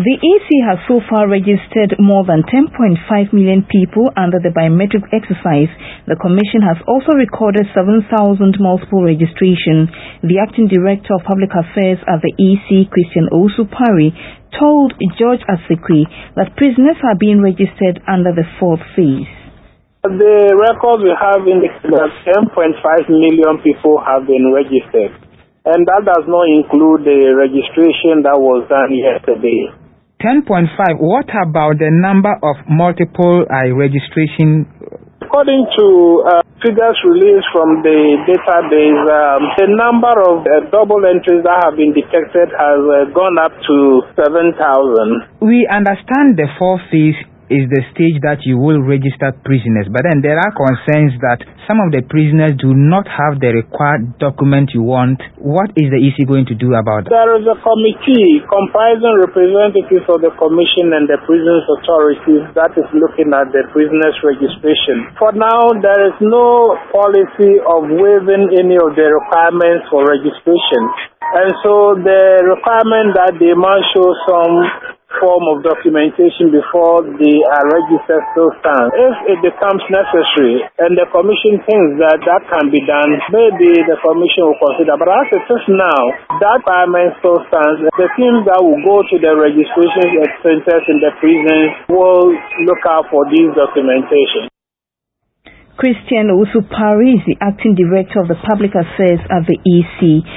The EC has so far registered more than 10.5 million people under the biometric exercise. The Commission has also recorded 7,000 multiple registrations. The Acting Director of Public Affairs at the EC, Christian Owusu-Parry, told George Asekwe that prisoners are being registered under the fourth phase. The records we have indicate that 10.5 million people have been registered, and that does not include the registration that was done yesterday. 10.5. What about the number of multiple registration? According to figures released from the database, the number of double entries that have been detected has gone up to 7,000. We understand the fourth phase is the stage that you will register prisoners, but then there are concerns that some of the prisoners do not have the required document you want. What is the EC going to do about that? There is a committee comprising representatives of the Commission and the prisons authorities that is looking at the prisoners' registration. For now, there is no policy of waiving any of the requirements for registration, and so the requirement that they must show some form of documentation before they are registered still stands. If it becomes necessary and the Commission thinks that that can be done, maybe the Commission will consider. But as it is now, that requirement still stands. The teams that will go to the registration centers in the prisons will look out for these documentation. Christian Owusu-Parry is the Acting Director of the Public Affairs at the EC.